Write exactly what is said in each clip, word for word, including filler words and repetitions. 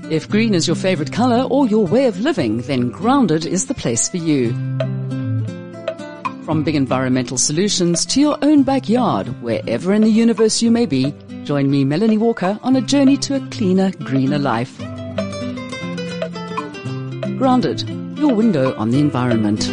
If green is your favorite color or your way of living, then Grounded is the place for you. From big environmental solutions to your own backyard, wherever in the universe you may be, join me, Melanie Walker, on a journey to a cleaner, greener life. Grounded, your window on the environment.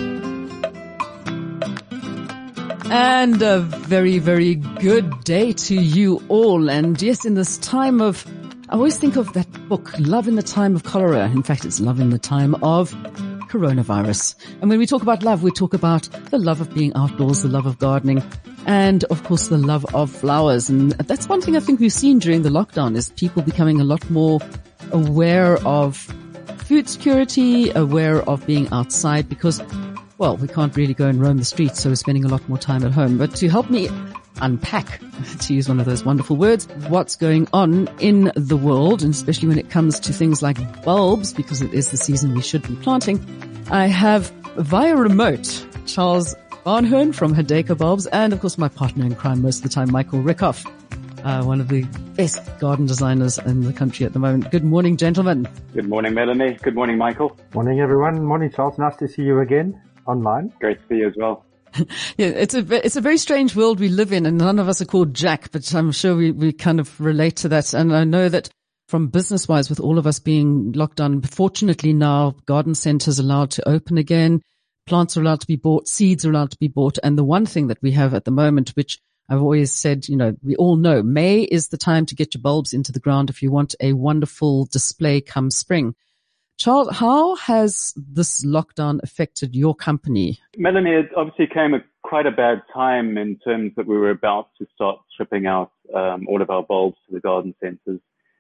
And a very, very good day to you all. And yes, in this time of, I always think of that book, Love in the Time of Cholera. In fact, it's Love in the Time of Coronavirus. And when we talk about love, we talk about the love of being outdoors, the love of gardening, and of course the love of flowers. And that's one thing I think we've seen during the lockdown is people becoming a lot more aware of food security, aware of being outside because, well, we can't really go and roam the streets, so we're spending a lot more time at home. But to help me unpack, to use one of those wonderful words, what's going on in the world, and especially when it comes to things like bulbs, because it is the season we should be planting, I have via remote Charles Barnhern from Hedeka Bulbs, and of course my partner in crime most of the time, Michael Rickoff, uh, one of the best garden designers in the country at the moment. Good morning, gentlemen. Good morning, Melanie. Good morning, Michael. Morning, everyone. Morning, Charles. Nice to see you again online. Great to see you as well. Yeah, it's a, it's a very strange world we live in, and none of us are called Jack, but I'm sure we, we kind of relate to that. And I know that from business wise, with all of us being locked down, fortunately now garden centers are allowed to open again. Plants are allowed to be bought. Seeds are allowed to be bought. And the one thing that we have at the moment, which I've always said, you know, we all know May is the time to get your bulbs into the ground if you want a wonderful display come spring. Charles, how has this lockdown affected your company? Melanie, it obviously came at quite a bad time in terms that we were about to start shipping out um, all of our bulbs to the garden centres.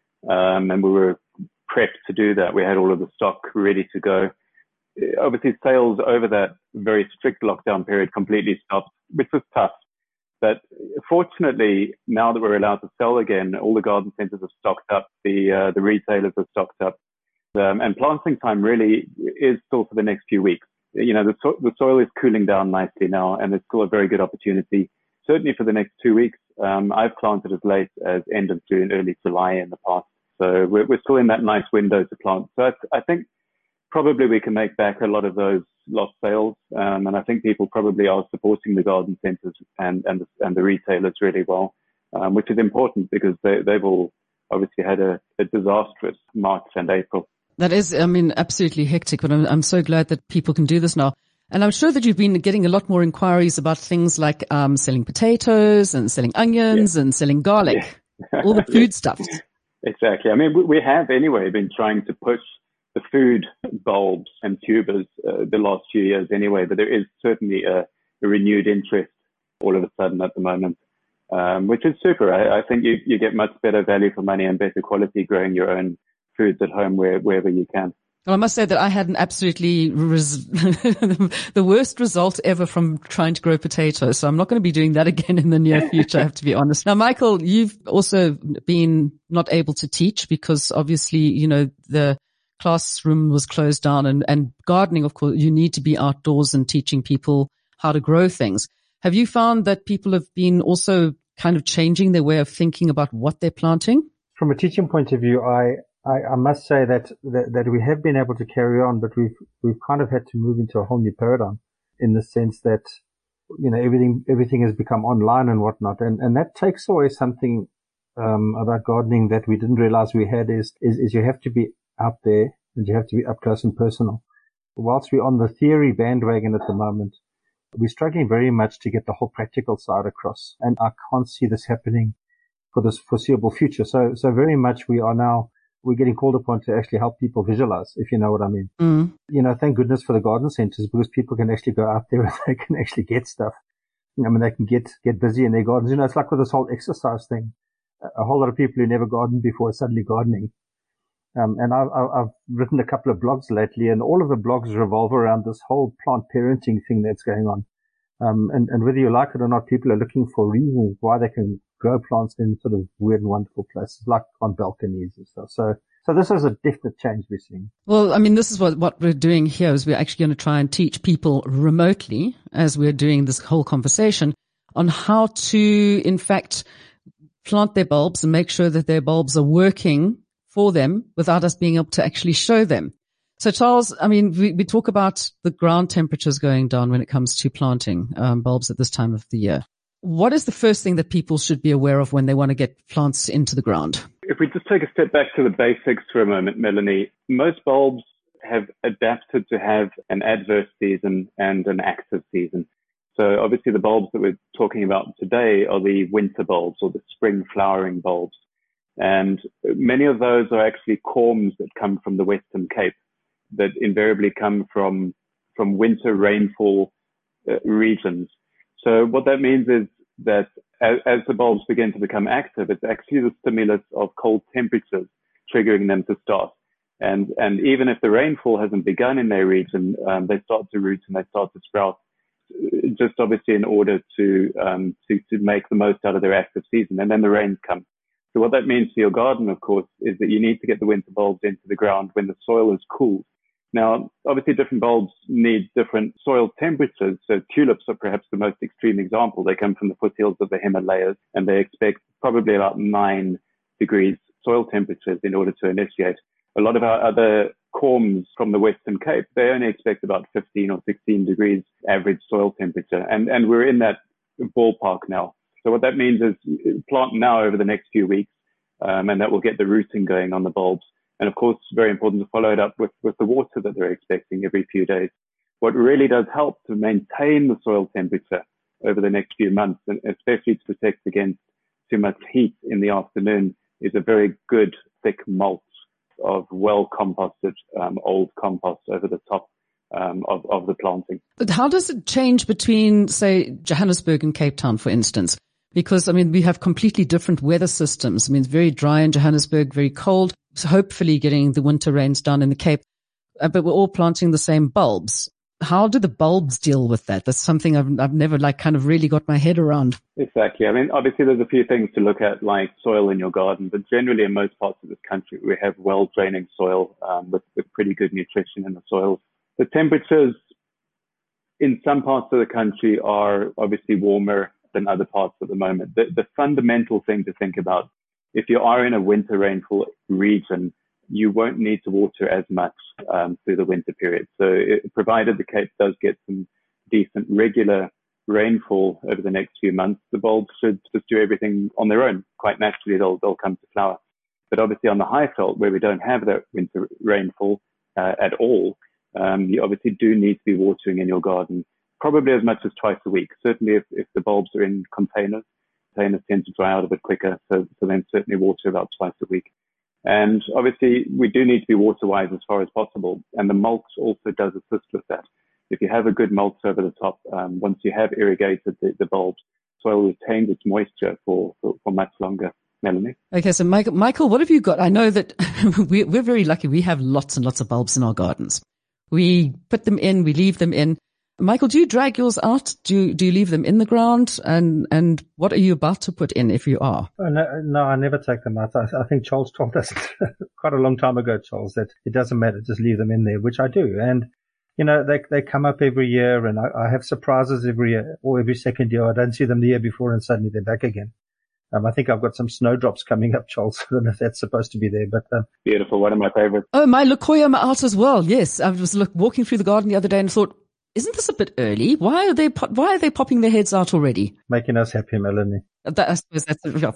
Um, and we were prepped to do that. We had all of the stock ready to go. Obviously, sales over that very strict lockdown period completely stopped, which was tough. But fortunately, now that we're allowed to sell again, all the garden centres have stocked up, the uh, the retailers have stocked up. Um, and planting time really is still for the next few weeks. You know, the, so- the soil is cooling down nicely now, and there's still a very good opportunity, certainly for the next two weeks. Um, I've planted as late as end of June, early July in the past. So we're, we're still in that nice window to plant. So I, I think probably we can make back a lot of those lost sales. Um, and I think people probably are supporting the garden centres and, and, the, and the retailers really well, um, which is important because they, they've all obviously had a, a disastrous March and April. That is, I mean, absolutely hectic, but I'm, I'm so glad that people can do this now. And I'm sure that you've been getting a lot more inquiries about things like um selling potatoes and selling onions yeah. and selling garlic, yeah. all the food yeah. stuff. Exactly. I mean, we, we have anyway been trying to push the food bulbs and tubers uh, the last few years anyway, but there is certainly a, a renewed interest all of a sudden at the moment, um, which is super. I, I think you, you get much better value for money and better quality growing your own foods at home where, wherever you can. Well, I must say that I had an absolutely res- the worst result ever from trying to grow potatoes. So I'm not going to be doing that again in the near future, I have to be honest. Now, Michael, you've also been not able to teach because obviously, you know, the classroom was closed down and, and gardening, of course, you need to be outdoors and teaching people how to grow things. Have you found that people have been also kind of changing their way of thinking about what they're planting? From a teaching point of view, I I, I must say that, that that we have been able to carry on, but we've we've kind of had to move into a whole new paradigm in the sense that, you know, everything everything has become online and whatnot, and and that takes away something um about gardening that we didn't realize we had is is, is you have to be out there and you have to be up close and personal. Whilst we're on the theory bandwagon at the moment, we're struggling very much to get the whole practical side across, and I can't see this happening for this foreseeable future. So so very much we are now. We're getting called upon to actually help people visualize, if you know what I mean. Mm. You know, thank goodness for the garden centers because people can actually go out there and they can actually get stuff. I mean, they can get, get busy in their gardens. You know, it's like with this whole exercise thing. A whole lot of people who never gardened before are suddenly gardening. Um, and I've, I've written a couple of blogs lately, and all of the blogs revolve around this whole plant parenting thing that's going on. Um, and, and whether you like it or not, people are looking for reasons why they can grow plants in sort of weird and wonderful places, like on balconies and stuff. So, so this is a definite change we're seeing. Well, I mean, this is what, what we're doing here is we're actually going to try and teach people remotely as we're doing this whole conversation on how to, in fact, plant their bulbs and make sure that their bulbs are working for them without us being able to actually show them. So Charles, I mean, we, we talk about the ground temperatures going down when it comes to planting um, bulbs at this time of the year. What is the first thing that people should be aware of when they want to get plants into the ground? If we just take a step back to the basics for a moment, Melanie, most bulbs have adapted to have an adverse season and an active season. So obviously the bulbs that we're talking about today are the winter bulbs or the spring flowering bulbs. And many of those are actually corms that come from the Western Cape that invariably come from, from winter rainfall uh, regions. So what that means is that as, as the bulbs begin to become active, it's actually the stimulus of cold temperatures triggering them to start. And, and even if the rainfall hasn't begun in their region, um, they start to root and they start to sprout, just obviously in order to, um, to, to make the most out of their active season. And then the rains come. So what that means for your garden, of course, is that you need to get the winter bulbs into the ground when the soil is cool. Now, obviously different bulbs need different soil temperatures. So tulips are perhaps the most extreme example. They come from the foothills of the Himalayas and they expect probably about nine degrees soil temperatures in order to initiate. A lot of our other corms from the Western Cape, they only expect about fifteen or sixteen degrees average soil temperature. And, and we're in that ballpark now. So what that means is plant now over the next few weeks, um, and that will get the rooting going on the bulbs. And of course, it's very important to follow it up with, with the water that they're expecting every few days. What really does help to maintain the soil temperature over the next few months, and especially to protect against too much heat in the afternoon, is a very good thick mulch of well composted um, old compost over the top um, of, of the planting. But how does it change between, say, Johannesburg and Cape Town, for instance? Because, I mean, we have completely different weather systems. I mean, it's very dry in Johannesburg, very cold. So hopefully getting the winter rains down in the Cape, uh, but we're all planting the same bulbs. How do the bulbs deal with that? That's something I've, I've never like kind of really got my head around. Exactly. I mean, obviously there's a few things to look at like soil in your garden, but generally in most parts of this country, we have well draining soil um, with, with pretty good nutrition in the soil. The temperatures in some parts of the country are obviously warmer than other parts at the moment. The, the fundamental thing to think about, if you are in a winter rainfall region, you won't need to water as much um, through the winter period. So it, provided the Cape does get some decent regular rainfall over the next few months, the bulbs should just do everything on their own. Quite naturally, they'll, they'll come to flower. But obviously on the Highveld, where we don't have that winter rainfall uh, at all, um, you obviously do need to be watering in your garden, probably as much as twice a week. Certainly if, if the bulbs are in containers, containers tend to dry out a bit quicker. So, so then certainly water about twice a week. And obviously, we do need to be water-wise as far as possible. And the mulch also does assist with that. If you have a good mulch over the top, um, once you have irrigated the, the bulbs, soil retains its moisture for, for, for much longer. Melanie? Okay, so Michael, Michael, what have you got? I know that we, we're very lucky. We have lots and lots of bulbs in our gardens. We put them in, we leave them in. Michael, do you drag yours out? Do you, do you leave them in the ground? And, and what are you about to put in if you are? Oh, no, no, I never take them out. I, I think Charles told us quite a long time ago, Charles, that it doesn't matter. Just leave them in there, which I do. And, you know, they, they come up every year and I, I have surprises every year or every second year. I don't see them the year before and suddenly they're back again. Um, I think I've got some snowdrops coming up, Charles. I don't know if that's supposed to be there, but um, beautiful. One of my favorites. Oh, my Leucoium are out as well. Yes. I was look, walking through the garden the other day and thought, isn't this a bit early? Why are they, why are they popping their heads out already? Making us happy, Melanie. That, I suppose that's, yeah.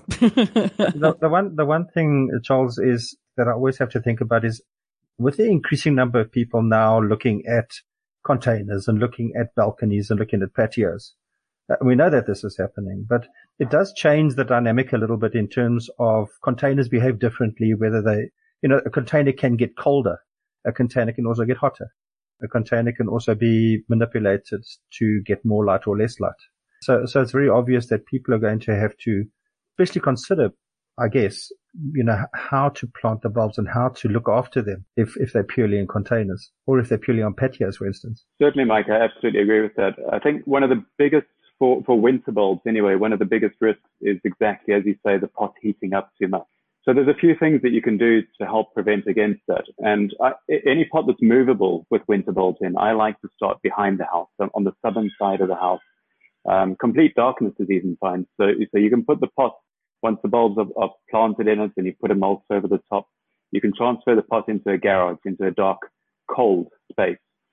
the, the one, the one thing, Charles, is that I always have to think about is with the increasing number of people now looking at containers and looking at balconies and looking at patios. Uh, we know that this is happening, but it does change the dynamic a little bit in terms of containers behave differently, whether they, you know, a container can get colder. A container can also get hotter. A container can also be manipulated to get more light or less light. So, so it's very obvious that people are going to have to especially consider, I guess, you know, how to plant the bulbs and how to look after them if, if they're purely in containers or if they're purely on patios, for instance. Certainly, Mike, I absolutely agree with that. I think one of the biggest, for, for winter bulbs anyway, one of the biggest risks is exactly, as you say, the pot heating up too much. So there's a few things that you can do to help prevent against that. And I, any pot that's movable with winter bulbs in, I like to start behind the house, so on the southern side of the house. Um, complete darkness is even fine. So, so you can put the pot, once the bulbs are, are planted in it, and you put a mulch over the top, you can transfer the pot into a garage, into a dark, cold space.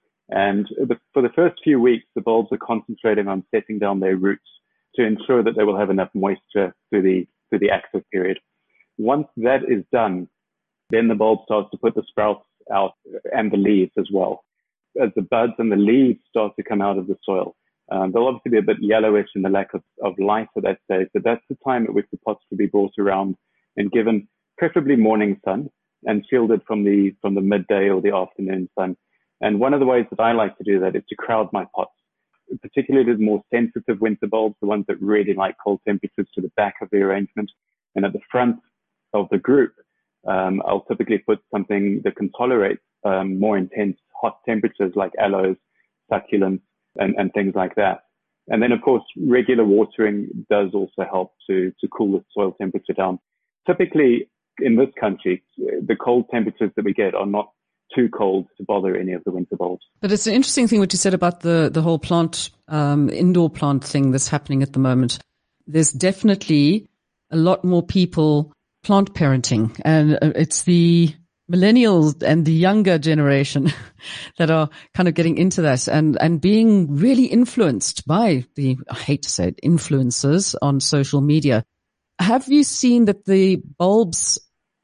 And the, for the first few weeks, the bulbs are concentrating on setting down their roots to ensure that they will have enough moisture through the, through the active period. Once that is done, then the bulb starts to put the sprouts out and the leaves as well. As the buds and the leaves start to come out of the soil, um, they'll obviously be a bit yellowish in the lack of, of light at that stage, but that's the time at which the pots will be brought around and given preferably morning sun and shielded from the, from the midday or the afternoon sun. And one of the ways that I like to do that is to crowd my pots, particularly the more sensitive winter bulbs, the ones that really like cold temperatures, to the back of the arrangement. And at the front of the group, um, I'll typically put something that can tolerate um, more intense hot temperatures like aloes, succulents, and, and things like that. And then, of course, regular watering does also help to, to cool the soil temperature down. Typically, in this country, the cold temperatures that we get are not too cold to bother any of the winter bulbs. But it's an interesting thing what you said about the, the whole plant, um, indoor plant thing that's happening at the moment. There's definitely a lot more people plant parenting, and it's the millennials and the younger generation that are kind of getting into that and, and being really influenced by the, I hate to say it, influencers on social media. Have you seen that the bulbs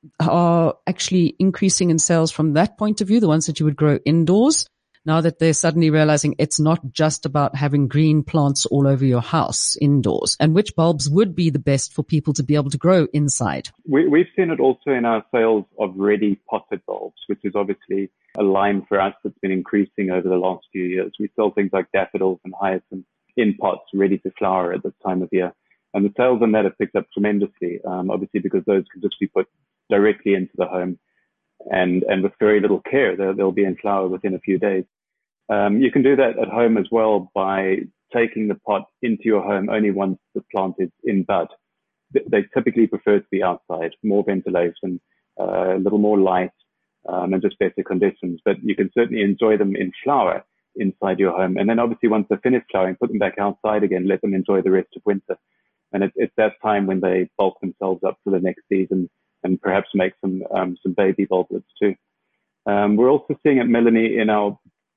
are actually increasing in sales from that point of view, the ones that you would grow indoors, now that they're suddenly realizing it's not just about having green plants all over your house indoors? And which bulbs would be the best for people to be able to grow inside? We, we've seen it also in our sales of ready potted bulbs, which is obviously a line for us that's been increasing over the last few years. We sell things like daffodils and hyacinths in pots ready to flower at this time of year. And the sales on that have picked up tremendously, um, obviously because those can just be put directly into the home, and, and with very little care, they'll, they'll be in flower within a few days. Um, you can do that at home as well by taking the pot into your home only once the plant is in bud. They typically prefer to be outside, more ventilation, uh, a little more light, um, and just better conditions. But you can certainly enjoy them in flower inside your home. And then obviously once they're finished flowering, put them back outside again, let them enjoy the rest of winter. And it, it's that time when they bulk themselves up for the next season and perhaps make some um, some baby bulblets too. Um, we're also seeing at Melanie in our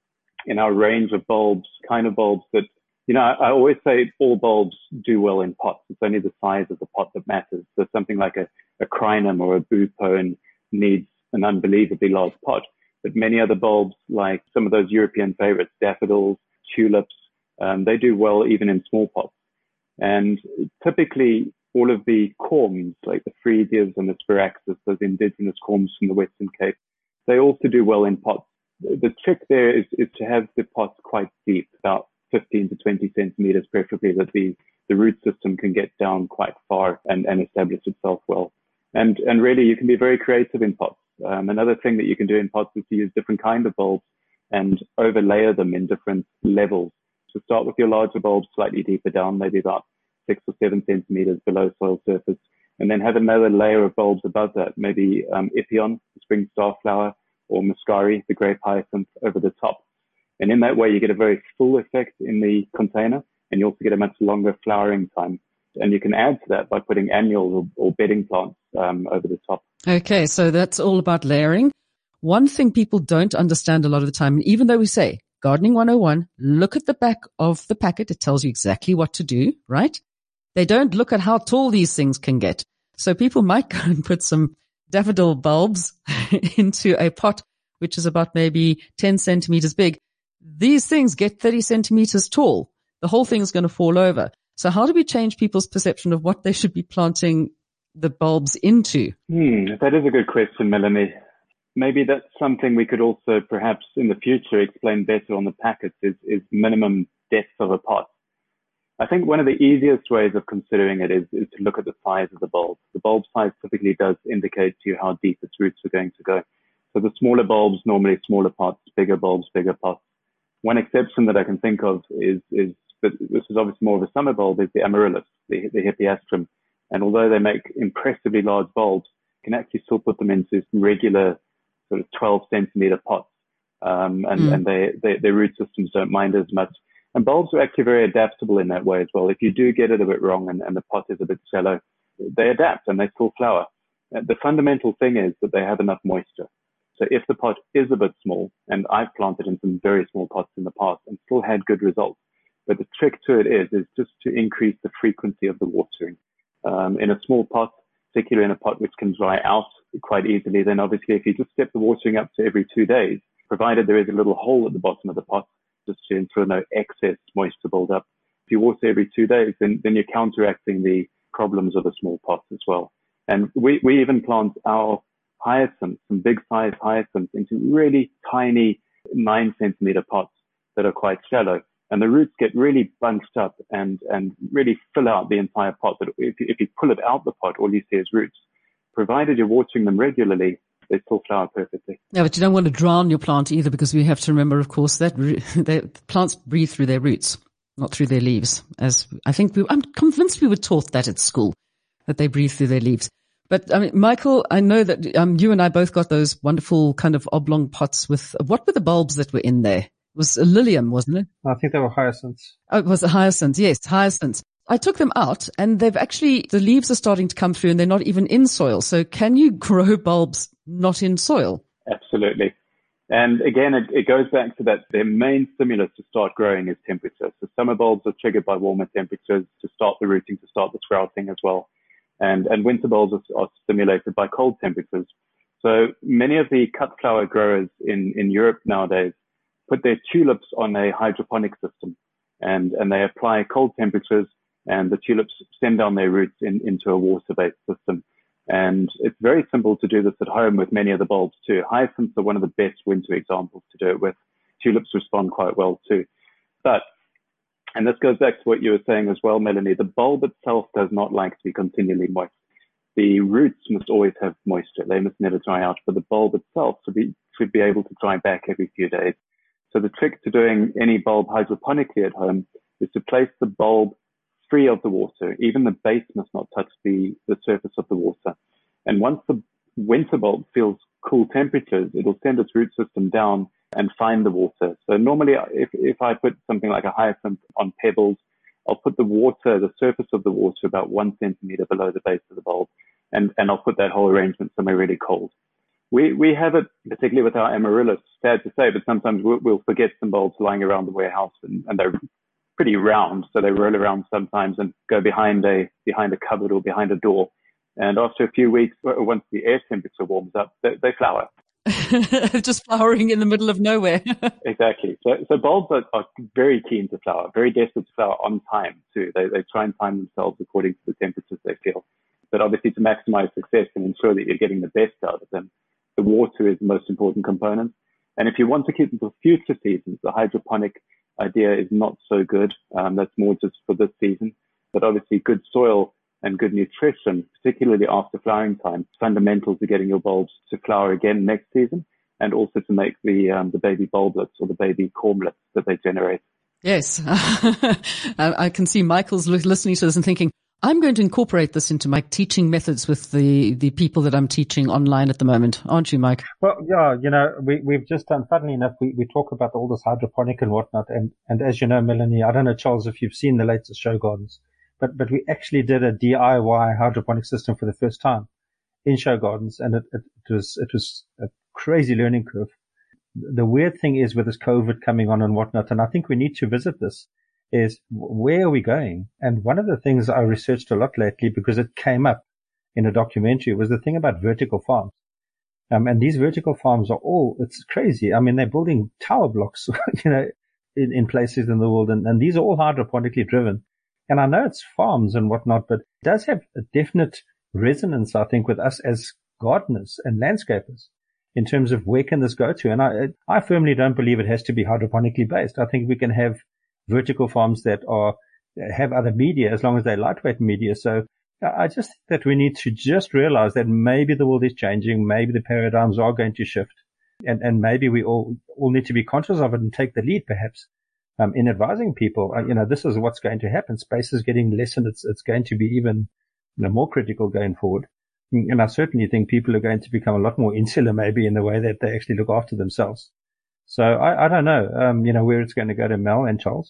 in our range of bulbs, kind of bulbs that, you know, I, I always say all bulbs do well in pots. It's only the size of the pot that matters. So something like a, a crinum or a bupone needs an unbelievably large pot. But many other bulbs, like some of those European favorites, daffodils, tulips, um, they do well even in small pots. And typically, all of the corms, like the Fresias and the Spiraxis, those indigenous corms from the Western Cape, they also do well in pots. The trick there is, is to have the pots quite deep, about fifteen to twenty centimeters, preferably, that the, the root system can get down quite far and, and establish itself well. And, and really, you can be very creative in pots. Um, another thing that you can do in pots is to use different kind of bulbs and overlayer them in different levels. So start with your larger bulbs slightly deeper down, maybe about six or seven centimeters below soil surface, and then have another layer of bulbs above that, maybe um, Epion, the spring starflower, or Muscari, the grape hyacinth, over the top. And in that way, you get a very full effect in the container, and you also get a much longer flowering time. And you can add to that by putting annuals or, or bedding plants um, over the top. Okay, so that's all about layering. One thing people don't understand a lot of the time, and even though we say Gardening one oh one, look at the back of the packet. It tells you exactly what to do, right? They don't look at how tall these things can get. So people might go and put some daffodil bulbs into a pot, which is about maybe ten centimeters big. These things get thirty centimeters tall. The whole thing is going to fall over. So how do we change people's perception of what they should be planting the bulbs into? Hmm, that is a good question, Melanie. Maybe that's something we could also perhaps in the future explain better on the packets is, is minimum depth of a pot. I think one of the easiest ways of considering it is, is to look at the size of the bulb. The bulb size typically does indicate to you how deep its roots are going to go. So the smaller bulbs, normally smaller pots, bigger bulbs, bigger pots. One exception that I can think of is, is but this is obviously more of a summer bulb, is the amaryllis, the, the hippeastrum. And although they make impressively large bulbs, you can actually still put them into some regular sort of twelve centimeter pots. Um, and, mm. and they, they, their root systems don't mind as much. And bulbs are actually very adaptable in that way as well. If you do get it a bit wrong and, and the pot is a bit shallow, they adapt and they still flower. The fundamental thing is that they have enough moisture. So if the pot is a bit small, and I've planted in some very small pots in the past and still had good results, but the trick to it is, is just to increase the frequency of the watering. Um, in a small pot, particularly in a pot which can dry out quite easily, then obviously if you just step the watering up to every two days, provided there is a little hole at the bottom of the pot, just to ensure no excess moisture build up. If you water every two days, then, then you're counteracting the problems of a small pot as well. And we, we even plant our hyacinths, some big size hyacinths, into really tiny nine centimeter pots that are quite shallow. And the roots get really bunched up and, and really fill out the entire pot. But if, if you pull it out the pot, all you see is roots. Provided you're watering them regularly, they still flower perfectly. Yeah, but you don't want to drown your plant either, because we have to remember, of course, that the plants breathe through their roots, not through their leaves. As I think we, I'm convinced we were taught that at school, that they breathe through their leaves. But I mean, Michael, I know that um, you and I both got those wonderful kind of oblong pots with, what were the bulbs that were in there? It was a lilium, wasn't it? I think they were hyacinths. Oh, it was a hyacinth. Yes, hyacinths. I took them out and they've actually, the leaves are starting to come through and they're not even in soil. So can you grow bulbs not in soil? Absolutely. And again, it, it goes back to that their main stimulus to start growing is temperature. So summer bulbs are triggered by warmer temperatures to start the rooting, to start the sprouting as well. And, and winter bulbs are, are stimulated by cold temperatures. So many of the cut flower growers in, in Europe nowadays put their tulips on a hydroponic system, and, and they apply cold temperatures, and the tulips send down their roots in, into a water-based system. And it's very simple to do this at home with many of the bulbs too. Hyacinths are one of the best winter examples to do it with. Tulips respond quite well too. But, and this goes back to what you were saying as well, Melanie, the bulb itself does not like to be continually moist. The roots must always have moisture. They must never dry out, but the bulb itself should be, should be able to dry back every few days. So the trick to doing any bulb hydroponically at home is to place the bulb free of the water. Even the base must not touch the, the surface of the water. And once the winter bulb feels cool temperatures, it'll send its root system down and find the water. So normally if, if I put something like a hyacinth on pebbles, I'll put the water, the surface of the water about one centimeter below the base of the bulb. And, and I'll put that whole arrangement somewhere really cold. We, we have it, particularly with our amaryllis, sad to say, but sometimes we'll, we'll forget some bulbs lying around the warehouse, and, and they're pretty round, so they roll around sometimes and go behind a, behind a cupboard or behind a door. And after a few weeks, once the air temperature warms up, they, they flower. Just flowering in the middle of nowhere. Exactly. So, so bulbs are, are very keen to flower, very desperate to flower on time too. They, they try and time themselves according to the temperatures they feel. But obviously to maximize success and ensure that you're getting the best out of them, the water is the most important component. And if you want to keep them for future seasons, the hydroponic idea is not so good. Um, that's more just for this season. But obviously good soil and good nutrition, particularly after flowering time, is fundamental to getting your bulbs to flower again next season, and also to make the um, the baby bulblets or the baby cormlets that they generate. Yes. I can see Michael's listening to this and thinking, I'm going to incorporate this into my teaching methods with the, the people that I'm teaching online at the moment. Aren't you, Mike? Well, yeah, you know, we, we've just done, funnily enough, we, we talk about all this hydroponic and whatnot. And, and as you know, Melanie, I don't know, Charles, if you've seen the latest Show Gardens, but, but we actually did a D I Y hydroponic system for the first time in Show Gardens. And it, it, it was, it was a crazy learning curve. The weird thing is with this COVID coming on and whatnot, and I think we need to visit this, is where are we going? And one of the things I researched a lot lately, because it came up in a documentary, was the thing about vertical farms. Um, and these vertical farms are all, it's crazy. I mean, they're building tower blocks, you know, in, in places in the world. And, and these are all hydroponically driven. And I know it's farms and whatnot, but it does have a definite resonance, I think, with us as gardeners and landscapers in terms of where can this go to? And I, I firmly don't believe it has to be hydroponically based. I think we can have vertical farms that are, have other media as long as they're lightweight media. So I just think that we need to just realize that maybe the world is changing. Maybe the paradigms are going to shift, and, and maybe we all, all need to be conscious of it and take the lead perhaps, um, in advising people. Uh, you know, this is what's going to happen. Space is getting less, and it's, it's going to be even, you know, more critical going forward. And I certainly think people are going to become a lot more insular maybe in the way that they actually look after themselves. So I, I don't know, um, you know, where it's going to go to Mel and Charles.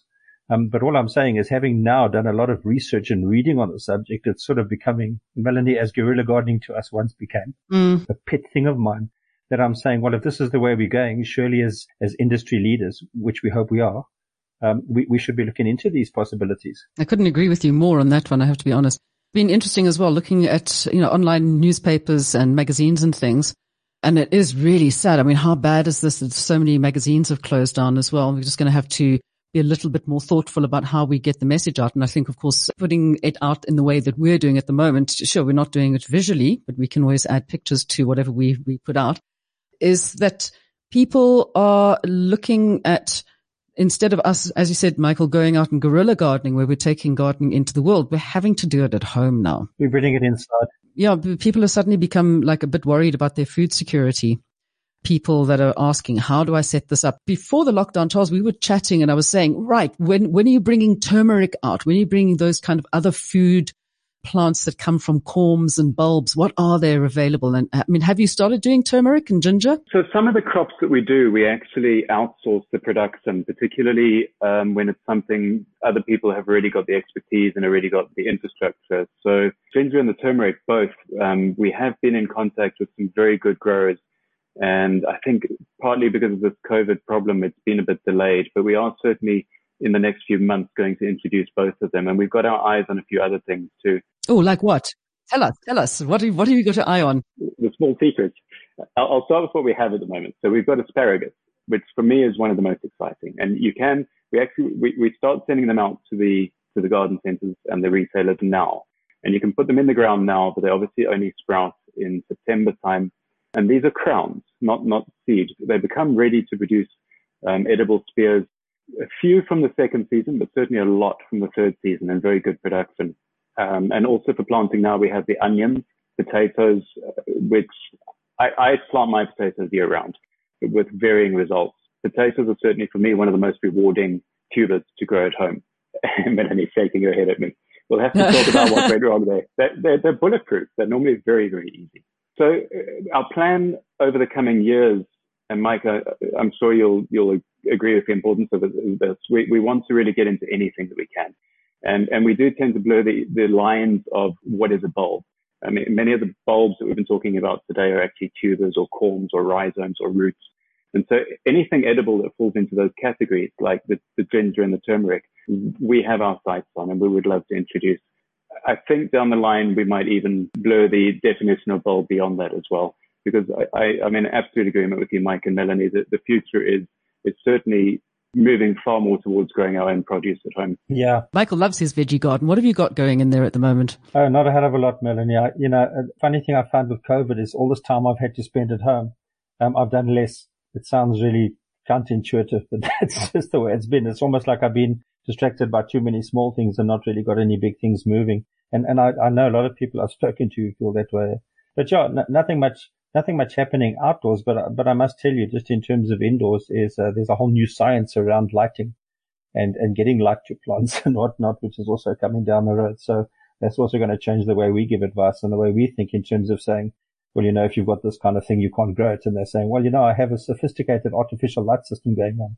Um, but all I'm saying is, having now done a lot of research and reading on the subject, it's sort of becoming, Melanie, as guerrilla gardening to us once became, mm. a pet thing of mine, that I'm saying, well, if this is the way we're going, surely as, as industry leaders, which we hope we are, um, we, we should be looking into these possibilities. I couldn't agree with you more on that one, I have to be honest. Been interesting as well, looking at, you know, online newspapers and magazines and things. And it is really sad. I mean, how bad is this that so many magazines have closed down as well? We're just going to have to be a little bit more thoughtful about how we get the message out. And I think, of course, putting it out in the way that we're doing at the moment, sure, we're not doing it visually, but we can always add pictures to whatever we, we put out, is that people are looking at, instead of us, as you said, Michael, going out and guerrilla gardening, where we're taking gardening into the world, we're having to do it at home now. We're bringing it inside. Yeah, people have suddenly become like a bit worried about their food security. People that are asking, how do I set this up? Before the lockdown, Charles, we were chatting and I was saying, right, when, when are you bringing turmeric out? When are you bringing those kind of other food plants that come from corms and bulbs? What are there available? And I mean, have you started doing turmeric and ginger? So some of the crops that we do, we actually outsource the production, particularly um, when it's something other people have already got the expertise and already got the infrastructure. So ginger and the turmeric, both, um, we have been in contact with some very good growers. And I think partly because of this COVID problem, it's been a bit delayed, but we are certainly in the next few months going to introduce both of them. And we've got our eyes on a few other things too. Oh, like what? Tell us, tell us. What do, what have you got your eye on? The small secrets. I'll, I'll start with what we have at the moment. So we've got asparagus, which for me is one of the most exciting. And you can, we actually, we, we start sending them out to the, to the garden centers and the retailers now. And you can put them in the ground now, but they obviously only sprout in September time. And these are crowns, not, not seeds. They become ready to produce um, edible spears. A few from the second season, but certainly a lot from the third season, and very good production. Um, and also for planting now, we have the onions, potatoes, uh, which I, I plant my potatoes year round with varying results. Potatoes are certainly for me one of the most rewarding tubers to grow at home. Melanie's shaking her head at me. We'll have to talk about what went wrong there. They're, they're, they're bulletproof. They're normally very, very easy. So uh, our plan over the coming years, and Mike, uh, I'm sure you'll you'll agree with the importance of this. We we want to really get into anything that we can, and and we do tend to blur the the lines of what is a bulb. I mean, many of the bulbs that we've been talking about today are actually tubers or corms or rhizomes or roots, and so anything edible that falls into those categories, like the, the ginger and the turmeric, we have our sights on, and we would love to introduce. I think down the line we might even blur the definition of bulb beyond that as well. Because I, I, I'm in absolute agreement with you, Mike and Melanie, that the future is, is certainly moving far more towards growing our own produce at home. Yeah. Michael loves his veggie garden. What have you got going in there at the moment? Oh, not a hell of a lot, Melanie. I, you know, a funny thing I found with COVID is all this time I've had to spend at home, um, I've done less. It sounds really counterintuitive, but that's just the way it's been. It's almost like I've been distracted by too many small things and not really got any big things moving. And, and I, I know a lot of people I've spoken to feel that way. But yeah, n- nothing much. Nothing much happening outdoors, but but I must tell you, just in terms of indoors, is uh, there's a whole new science around lighting, and and getting light to plants and whatnot, which is also coming down the road. So that's also going to change the way we give advice and the way we think in terms of saying, well, you know, if you've got this kind of thing, you can't grow it. And they're saying, well, you know, I have a sophisticated artificial light system going on.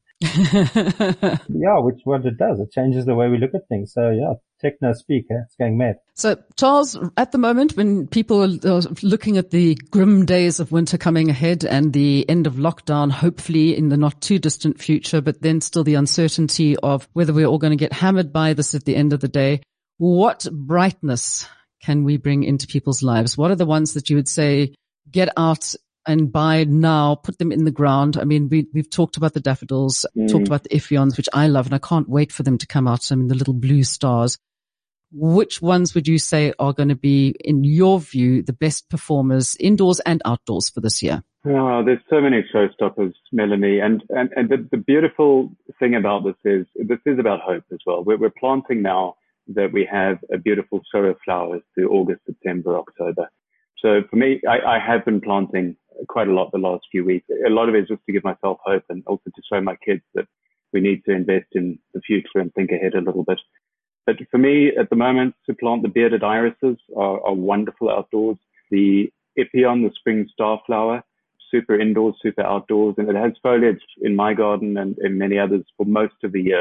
Yeah, which what it does, it changes the way we look at things. So yeah, techno speak, eh? It's going mad. So Charles, at the moment when people are looking at the grim days of winter coming ahead and the end of lockdown, hopefully in the not too distant future, but then still the uncertainty of whether we're all going to get hammered by this at the end of the day, what brightness can we bring into people's lives? What are the ones that you would say, get out and buy now, put them in the ground? I mean, we, we've talked about the daffodils, mm. talked about the Iphions, which I love, and I can't wait for them to come out. I mean, the little blue stars. Which ones would you say are going to be, in your view, the best performers indoors and outdoors for this year? Oh, there's so many showstoppers, Melanie. And, and, and the, the beautiful thing about this is, this is about hope as well. We're, we're planting now that we have a beautiful show of flowers through August, September, October. So for me, I, I have been planting quite a lot the last few weeks. A lot of it is just to give myself hope and also to show my kids that we need to invest in the future and think ahead a little bit. But for me, at the moment, to plant the bearded irises are, are wonderful outdoors. The Iphion, the spring starflower, super indoors, super outdoors, and it has foliage in my garden and in many others for most of the year.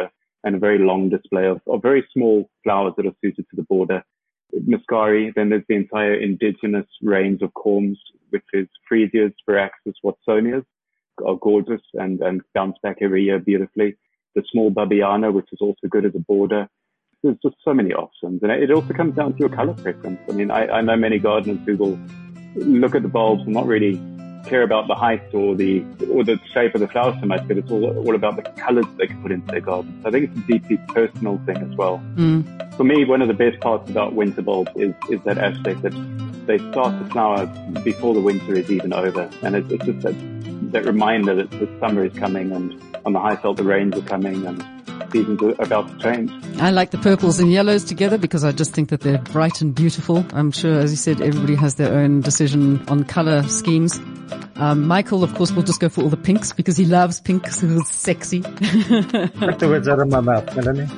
and a very long display of, of very small flowers that are suited to the border. Muscari, then there's the entire indigenous range of corms, which is Freesias, Spiraxis, Watsonias, are gorgeous and, and bounce back every year beautifully. The small Babiana, which is also good as a border. There's just so many options. And it also comes down to your color preference. I mean, I, I know many gardeners who will look at the bulbs and not really care about the height or the or the shape of the flowers so much, but it's all all about the colors they can put into their garden. So I think it's a deeply personal thing as well. Mm. For me, one of the best parts about winter bulbs is is that aspect that they start to flower before the winter is even over, and it's, it's just that that reminder that the summer is coming, and on the high veld the rains are coming, and seasons are about to change. I like the purples and yellows together because I just think that they're bright and beautiful. I'm sure, as you said, everybody has their own decision on color schemes. Um, Michael, of course, will just go for all the pinks because he loves pinks because it's sexy. Put the words out of my mouth, Melanie.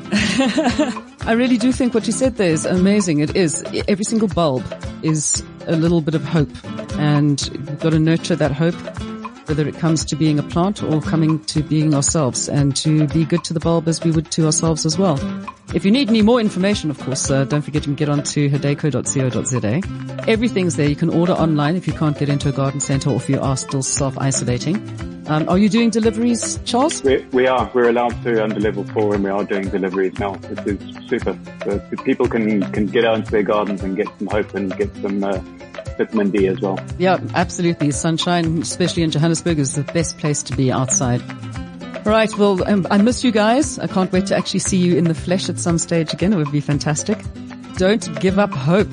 I really do think what you said there is amazing. It is. Every single bulb is a little bit of hope, and we've got to nurture that hope, whether it comes to being a plant or coming to being ourselves, and to be good to the bulb as we would to ourselves as well. If you need any more information, of course, uh, don't forget you can get on to hadeco dot co dot za. Everything's there. You can order online if you can't get into a garden center or if you are still self-isolating. Um, are you doing deliveries, Charles? We, we are. We're allowed to under level four, and we are doing deliveries now, which is super. So people can, can get out into their gardens and get some hope and get some uh, vitamin D as well. Yeah, absolutely. Sunshine, especially in Johannesburg, is the best place to be outside. All right. Well, um, I miss you guys. I can't wait to actually see you in the flesh at some stage again. It would be fantastic. Don't give up hope.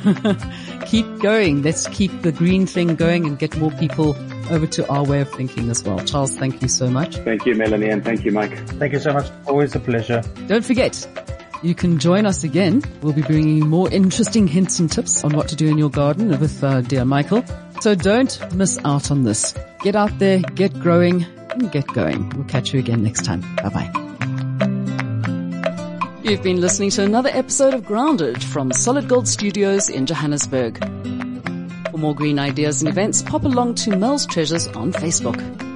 Keep going. Let's keep the green thing going and get more people over to our way of thinking as well. Charles, thank you so much. Thank you, Melanie, and thank you, Mike. Thank you so much. Always a pleasure. Don't forget, you can join us again. We'll be bringing you more interesting hints and tips on what to do in your garden with uh, dear Michael. So don't miss out on this. Get out there, get growing, and get going. We'll catch you again next time. Bye-bye. You've been listening to another episode of Grounded from Solid Gold Studios in Johannesburg. For more green ideas and events, pop along to Mel's Treasures on Facebook.